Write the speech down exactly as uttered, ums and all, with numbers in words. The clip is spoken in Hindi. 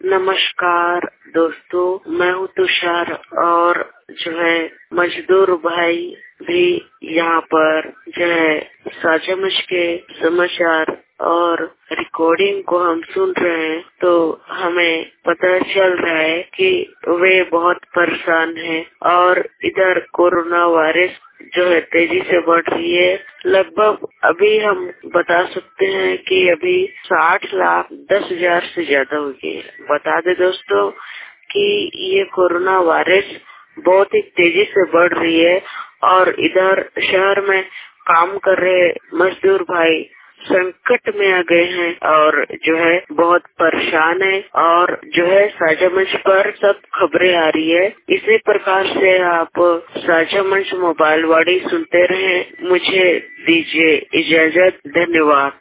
नमस्कार दोस्तों, मैं हूँ तुषार और जो है मजदूर भाई भी यहाँ पर जो है साझा मंच के समाचार और रिकॉर्डिंग को हम सुन रहे हैं तो हमें पता चल रहा है कि वे बहुत परेशान हैं और इधर कोरोना वायरस जो है तेजी से बढ़ रही है। लगभग अभी हम बता सकते हैं कि अभी साठ लाख दस हजार से ज्यादा हो गई है। बता दे दोस्तों कि ये कोरोना वायरस बहुत ही तेजी से बढ़ रही है और इधर शहर में काम कर रहे मजदूर भाई संकट में आ गए हैं और जो है बहुत परेशान है और जो है साझा मंच पर सब खबरें आ रही है। इसी प्रकार से आप साझा मंच मोबाइल वाणी सुनते रहें। मुझे दीजिए इजाजत। धन्यवाद।